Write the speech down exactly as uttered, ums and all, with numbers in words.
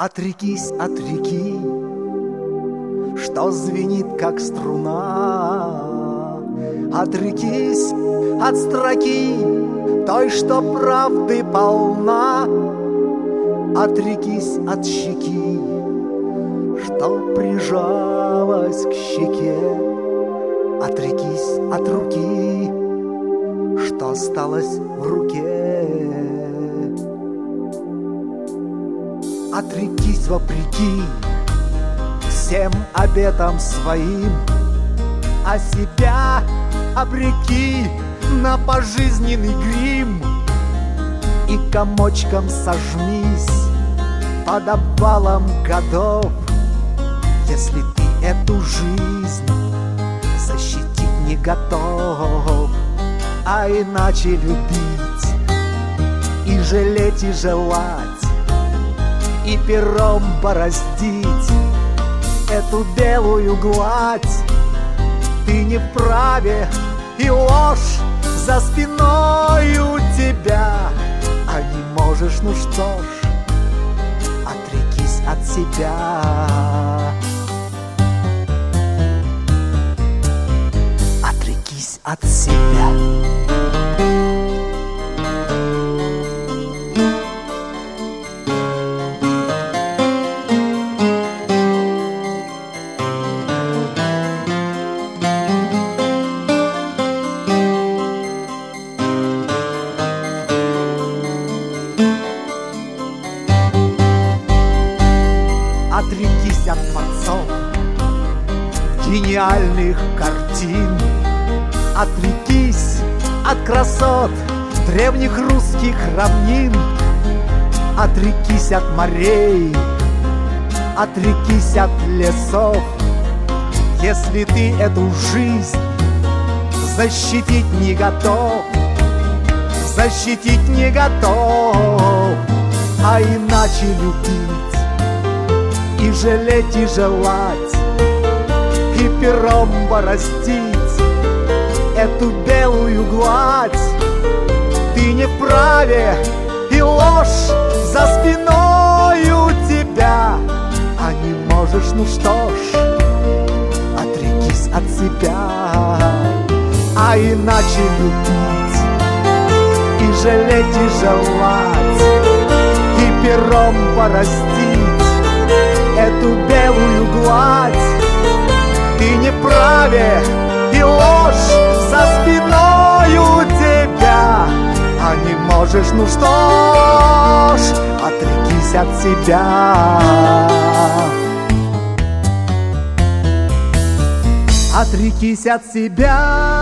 Отрекись от реки, что звенит, как струна. Отрекись от строки, той, что правды полна. Отрекись от щеки, что прижалась к щеке. Отрекись от руки, что осталось в руке. Отрекись вопреки всем обетам своим, а себя обреки на пожизненный грим. И комочком сожмись под обвалом годов, если ты эту жизнь защитить не готов. А иначе любить и жалеть, и желать, и пером бороздить эту белую гладь ты не вправе, и ложь за спиной у тебя. А не можешь, ну что ж, отрекись от себя. Отрекись от себя. Отрекись от творцов гениальных картин. Отрекись от красот древних русских равнин. Отрекись от морей, отрекись от лесов, если ты эту жизнь защитить не готов. Защитить не готов, а иначе любить и жалеть, и желать, и пером бороздить эту белую гладь ты не вправе, и ложь за спиной у тебя. А не можешь, ну что ж, отрекись от себя. А иначе любить и жалеть, и желать, и пером бороздить эту белую гладь ты не вправе, и ложь за спиной у тебя. А не можешь, ну что ж, отрекись от себя. Отрекись от себя.